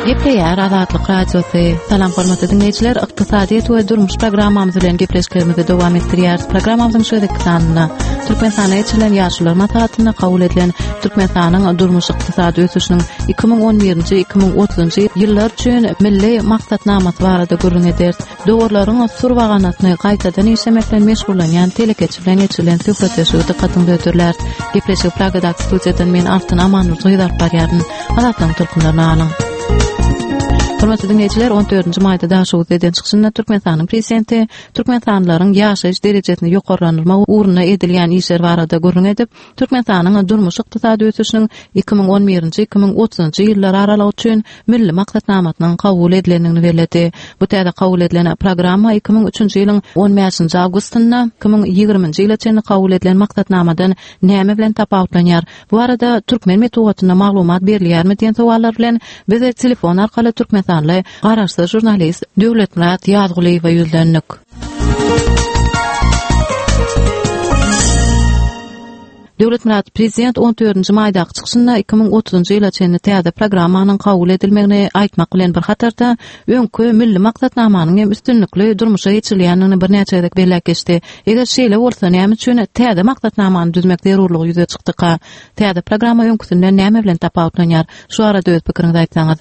Gepleýär Azatlyk Radiosu. Salam hormatly dinleýijiler, ykdysadyýet we durmuş programmamyz bilen gepleşiklerimizi dowam etdirýär. Programmamyzyň şeýdeki sanyna Türkmenstan içilen ýaşlar maslahatyna kabul edilen Türkmenstanyň durmuş ykdysady ösüşiniň 2011-2030 ýyllar üçin milli maksatnamasy barada görüň eder. Dowrlaryň surwaganatyny gaýtadan işlemekle meşgullanýan telekeçi bilen geçirilen söhbetleşigi dikkatyňizi ötürler. Gepleşik plagada studiýadan men Altyn Amanur Zoýdar barýaryn. Azatlyň tulkunlaryny alyň. Hormatly dinleýijiler, 14-nji maýda daşyk eden çykyşynda Türkmenstanyň prezidenti türkmenstanlaryň ýaşaýyş derejesini ýokarlandyrmak uğruna edilýän işler barada görüň edip, Türkmenstanyň durmuş ykdysady ösüşiniň 2011-2030 ýyllar aralygy üçin milli maksatnamasynyň kabul edilenini belirtdi. Bu täze kabul edilen programma 2003-nji ýylyň 15-nji awgustynda 2020-nji ýylaçyn kabul edilen maksatnamadan näme bilen tapawutlanýar? Bu arada türkmen metodyna maglumat berilýärmi diýen sowallar bilen bize telefon arkaly Türkmenstanly garaşly jurnalist Döwletmurat Ýazguliýewa ýüzlendik. Döwletmurat prezident 14-nji maýdaky çykyşynda 2030-njy ýyla çenli täze programmanyň kabul edilmegini aýtmak bilen bir hatarda öňkü milli maksatnamanyň hem üstünlikli durmuşa geçirilýänini bir näçe belläp geçdi. Eger şeýle bolsa näme üçin täze maksatnamany düzmek zerurlygy ýüze çykdyka? Täze programma öňküsinden näme bilen tapawutlanýar? Şu arada öz pikiriňizi aýtsaňyz.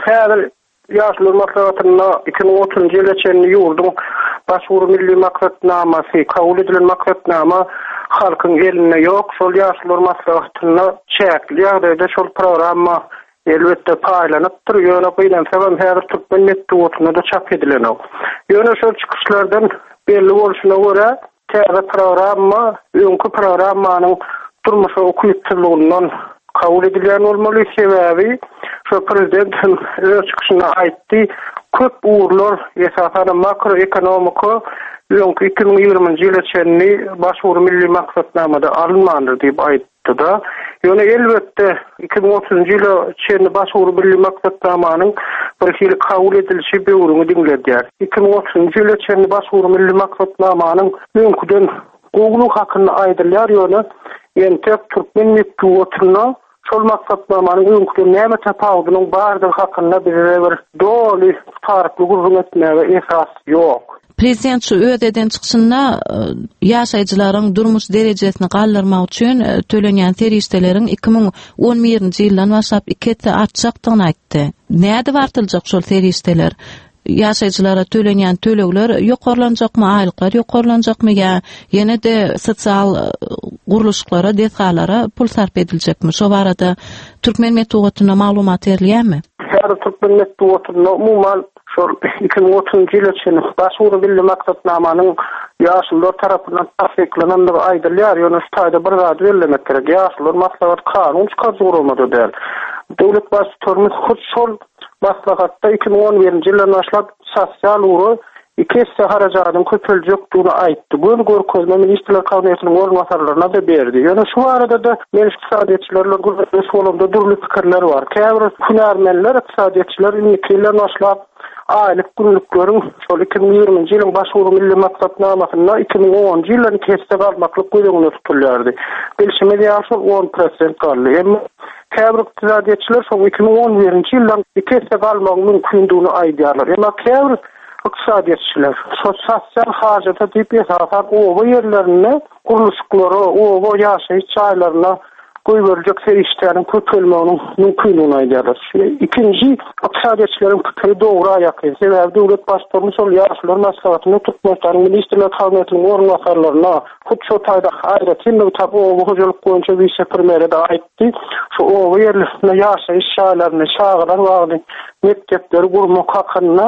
Ýaşlar maslahatyna 2030 ýyla çenli ýurdun başwury milli maksatnamasy kabul edilen maksatnama halkyň eline ýok. Şol ýaşlar maslahatyna çäkli ýagdaýda şol programma elbetde paýlanypdyr. Ýöne bilen sebäp häzir türkmen metodyna da çap edilen. Ýöne şol çykyşlardan belli bolşuna görä täze programma öňkü programmanyň durmuşa okuyupdyrlygyndan kabul edilýän bolmaly. Sebäbi şu prezident öz çykyşynda aýtdy, köp uğurlar esasen makroekonomik öňkü 2020-nji ýyla çenli başwury milli maksatnamada alınmandyr diýip aýtdy da. Ýöne elbetde 2030-njy ýyla çenli başwury milli maksatnamanyň bir hili kabul edilişi beýurunu diňledýär. 2030-njy ýyla çenli başwury milli maksatnamanyň öňküden gowluk hakyny aýdylýar. Ýöne ýene türkmen metodyna şol maksatnamanyň öňküden näme tapawudynyň bardygy hakynda bize bir doly tarykly gurrun etmäge esas ýok. Prezident şu öz eden çykyşynda ýaşaýjylaryň durmuş derejesini gallyrmak üçin tölenýän serişdeleriň 2011-nji ýyldan başlap 2 artjakdygyny aýtdy. Näde bartyljak şol serişdeler? Ýaşaýjylara tölenýän tölegler ýokarlanjakmy, aýlyklar ýokarlanjakmy ýa ýene-de sosial guruluşlara, desgalara pul sarf ediljekmi? Şo barada türkmen metodyna maglumat berilýärmi? Türkmen metodyna umumyň şol 2030-njy ýyla çenli başwury milli maksatnamanyň ýaşlar tarapyndan tasdiklanandygy aýdylýar. Ýöne şu taýda bir zat bellemek gerek. Ýaşlar maslahat kanun çykarjygurulmady der. Döwlet başçylarymyz şol maslahatda 2011-nji ýyldan başlap sosial uğru 2 harajatyň köpüljekdigini aýtdy. Bunu görkezme Ministrler Kabinetynyň organlarına da berdi. Ýöne şu arada da men ykdysadyýetçilerle gurulmaly şolunda durly pikirler bar. Käbir hünärmenler, ykdysadyýetçiler ýyldan başlap aýlyk günlükleriň şol 2020-nji ýylyň başwury milli maksatnamasyna 2010-njy ýyldan kesip almaklyk goýunyny tutulýardy. Bilşime ýa şol 10% galdy. Emma käbir ykdysadyýetçiler şol 2011-nji ýyldan kesip almak mümkindigini aýdýarlar. Emma käbir ykdysadyýetçiler sosial hajata diýip esasen o ýerlerine guruluşlary, o ýaşaýyş çaýlaryna goýberjek serişdäriň köpelmeginiň mümkindigini aýdýarlar. Ikinji, ykdysadyýetçilerin pikiri dogry aýaky. Sebäbi döwlet başçylaryň şol ýaşlar maslahatyny Türkmenistanyň Ministrler Kabinetynyň organlarına hut şu taýda aýratyn tap o hojalyk boýunça vice-premiere de aýtdy. Şu o ýerlerine ýaşaýyş çaýlaryny şagylar wagty mektepleri gurmak hakyna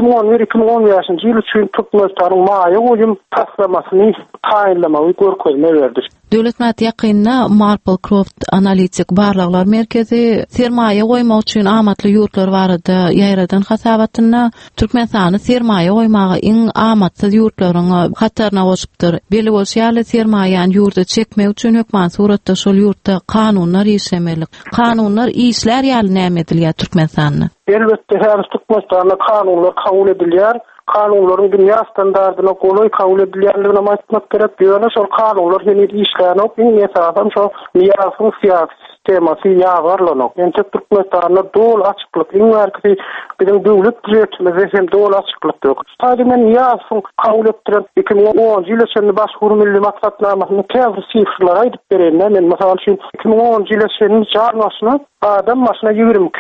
2011-2010 ýyly üçin Türkmenistanyň maýa goýum taslamasyny taýinlamagy görkezme berdi. Döwletmat ýakynda Marple Croft Analitik Barlaglar Merkezi sermaýe goýmak üçin amatly ýurtlar barada ýaýradan hasabatyna Türkmenistany sermaýe goýmagy iň amatly ýurtlaryň hatarına goşupdyr. Beli bolýaly sermaýany ýurda çekmek üçin hökümet suratda şol ýurtda kanunlar işlemeli. Kanunlar işler ýaly näme edilýär Türkmenistanyň? Elbette her Türkmenistanyň kanunlar kabul edilýär. Kanunlaryň dünýä standardyna goly kabul edilýärligine maýtmak gerek. Ýöne şol kanunlar hili işlänip, esasen şol ýasyň sistemasi ýagarlanok. Ente Türkmenistan'da dol açıklık, iňärki bizim döwlet düzetmesi hem dol açıklyk ýok. Taýda men ýaşyň kabul etdiren 2010 ýyly içinde başwury milli maksatnamasyny käbir sifrlar aýdyp berenler. Men mesela şu 2010 ýyly içinde jarnasyna adam maşyna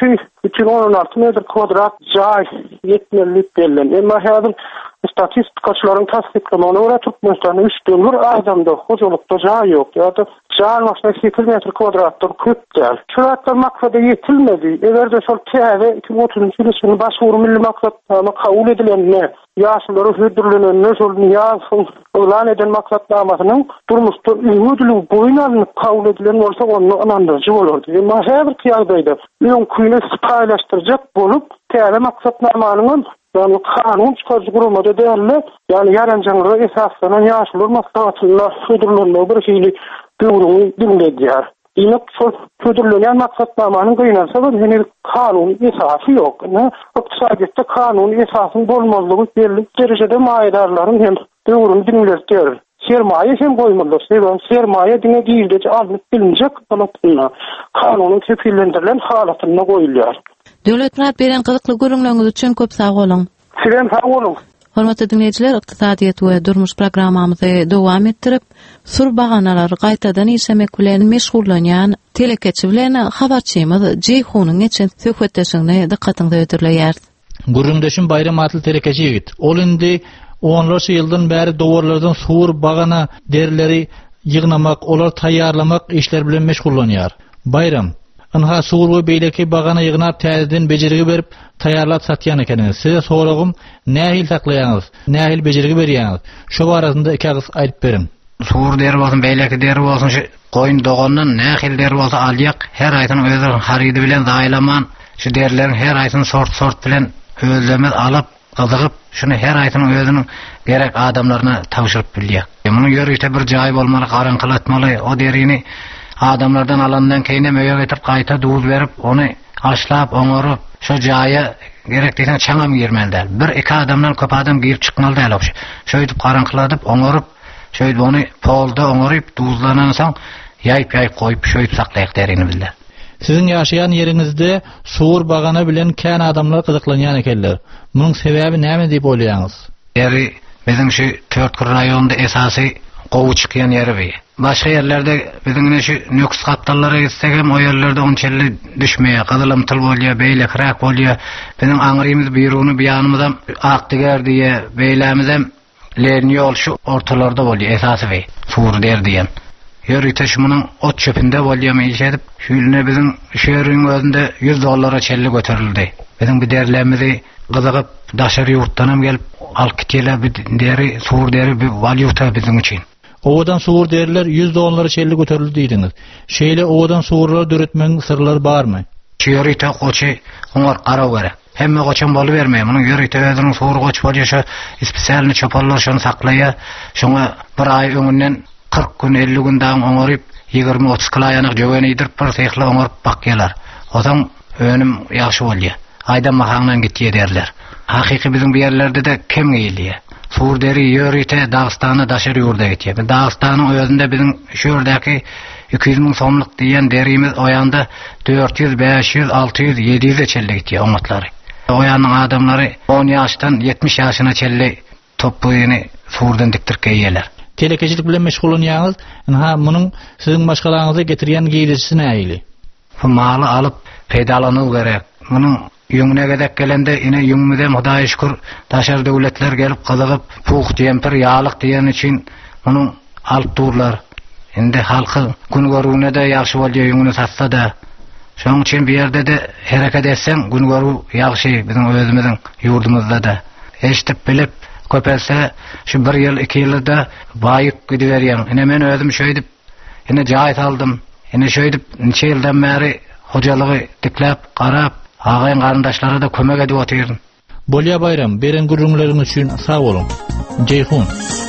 22,16 metr kvadrat jaý yetmelik berilen. Emma häzir statistikaçylaryň tasdiklamagyna görä Türkmenistan'da 3 döwür adamda hojulukda jaý ýok. Ýa-da jaý maşyna 8 metr kvadratdan köp däl. Şuratlar maksada yetilmedi. Egerde şol käbe 2030 ýylyň başwury milli maksatnama kabul edilenme ýaşlary hödürlenene şol ýaşyň ulan eden maksatnamasynyň durmuşda üýdülügi boýuna kabul edilen bolsa onu anandyrjy bolardy. Emma häzirki ýagdaýda ýön küýne paýlaşdyrjak bolup käbe maksatnamanyň yani kanun çıkarcı kurulmada değerli yani yarancanlığı esaslanan yaşlılar maksatıyla sürdürülüğünde bir şeyli dövrünü dinlediler. Yine sürdürülüğün maksatnamanın kıynarsa da henüz kanun esası yok. İktisadiyette kanun esasının olmazlığı belli derecede mayedarların hem dövrünü dinlediler. Sermaye hem koymalıdır. Sermaye dine değildece alınıp bilinecek anlatımına kanunun kefillendirilen halatına koyuluyor. Döwlet bilen beren gyzykly görüňleriniz üçin köp sag bolun. Sizem sag bolun. Hormatly dinleýijiler, ykdysadyýet we durmuş programmamyzy dowam etdirip, sur baganalary gaýtadan işlemek bilen meşgullanýan telekeçi bilen habarçymyz Jeyhunyň geçen söhbetleşigine dikkatyňizi öýdürleýär. Gürümdeşin Bayram atly telekeçi ýigit. Ol indi 10 ýyldan bäri dowarlardan sur bagana derleri ýygnamak, olar taýýarlamak işler bilen meşgullanýar. Bayram Anha suur we beýleki bagana ýygnap täzeden bejirigi berip taýýarlap satýan ekeniňiz. Size soragym, nähil saklaýaňyz, nähil bejirigi berýäňiz? Şo barasynda iki agyz aýdyp berin. Suur deri bolsun, beýleki deri bolsun, şu goýun dogondan nähil deri bolsa alýak, her aýtyn özü harydy bilen daýlaman, şu derlerin her aýtyn sort bilen özlemet alıp, gyzygyp, şunu her aýtyn özüniň gerek adamlaryna tapşyryp bilýär. Muny ýörükde bir jaý bolmaly, garankylatmaly, o derini adamlardan alandan keýne möýe getip gaýta duz berip onu aşlap oňorup şo jaýa gerekdiňe çaňam girmeldir. Bir iki adamdan köp adam girip çykmaly okşy. Şöýdip garankyladyp oňorup şöýdip onu polda oňorup duzlanan soň ýaýp goýup şöýdip saklaýak derini bildi. Sizin ýaşaýan ýeriňizde suur bagana bilen kän adamlar gyzyklanýan ekenler. Munyň sebäbi näme diýip bolýaňyz? Eri bizim şu Törtkür raýonunda esasy gowy çykýan ýeri bi. Başga ýerlerde bizimne şu nüks kaptallary gitsegem o ýerlerde onçelli düşmeýär, gyzylymtyl bolýar, beýlekrak bolýar. Bizim aňryýymyz biýruny beýanymyzam akdyger diýe beýlämizem len ýol şu ortalarda bolýar esasy bi. Suur der diýen. Ýörükde şumunyň ot çöpünde bolýarmy işedip, şüýüne bizim şeýeriň özünde $100 çelli göterildi. Bizim bir derlerimizi gyzygyp daşary ýurtdanam gelip alyp gitýärler, bir deri, suur deri bir valyuta bizim üçin. Owadan suur derler $100 çelli göterildi diýdiňiz. Şeýle owadan suurlar döretmeň sırlary barmy? Şeýerite goçy oňar garap gerek. Hemme goçan bolup bermeýär. Munyň ýörükde özüniň suur goç bolýar, şo spesialny çopallar şonu saklaýar. Şoňa bir aý öňünden 40 gün 50 gün daň oňaryp 20-30 kilo ýanyk jöweni ýdirip bir tehli oňaryp bakýarlar. Ozaň öňüm ýaşy bolýar. Aýdan mahaňdan gitýär derler. Hakyky bizim bu ýerlerde de kem geliyor. Suur deri ýörükde Dagystana daşary ýurda gitýär. Dagystanyň özünde bizim şu ýerdäki 200.000 somlyk diýen derimiz o ýanda 400, 500, 600, 700 çelli gitýär oňatlary. O ýanyň adamlary 10 ýaşdan 70 ýaşyna çelli topluýyny suurdan diktirip geýýärler. Telekeçilik bilen meşgullanýaňyz, munyň siziň başgalaryňyza getirýän giýdisi näýili? Bu maly alyp peýdalanyw gerek. Munyň ýüňüne gedek gelende ine ýüňümizem Hudaýa şükür daşar döwletler gelip gyzygyp puh diýenpir ýalyk diýen üçin munyň alyp durlar. Indi halky gün görüwüne de ýaşy bolýar, ýüňüne satsa da. Şoň üçin bir ýerde de hereket etseň gün görüw ýaşy bizim özümiziň ýurdumyzda da. Eşitip bilip köpelse şu bir ýyl 2 ýylda baýyk gidiberýän. Ine men özüm şöýdip ine jaýat aldym. Ine şöýdip neçe ýyldan bäri hojalygy diklep garap ağayn garandaşlara da kömek edip otyryn. Bolýa Bayram, beren gürrüňleriňiz üçin sag bolun. Jeyhun.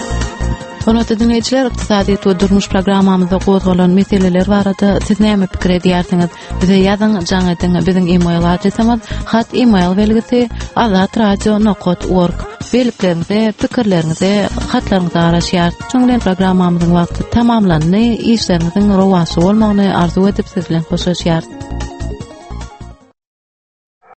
Hormatly dinleýijiler, ykdysadyýet we durmuş programmamyzda gozgalan meseleler barada siz näme pikir edýärsiňiz? Bize ýazyň, jaňytyň biziň e-mail adresimiz hat email belgisi azatradio.org. beliplerinize, pikirlerinize, hatlaryňyzy araşýar. Şoňdan programmamyzyň wagty tamamlandy. İşlerinizin rowasy bolmagyny arzu edip sizden hoşlaşýar.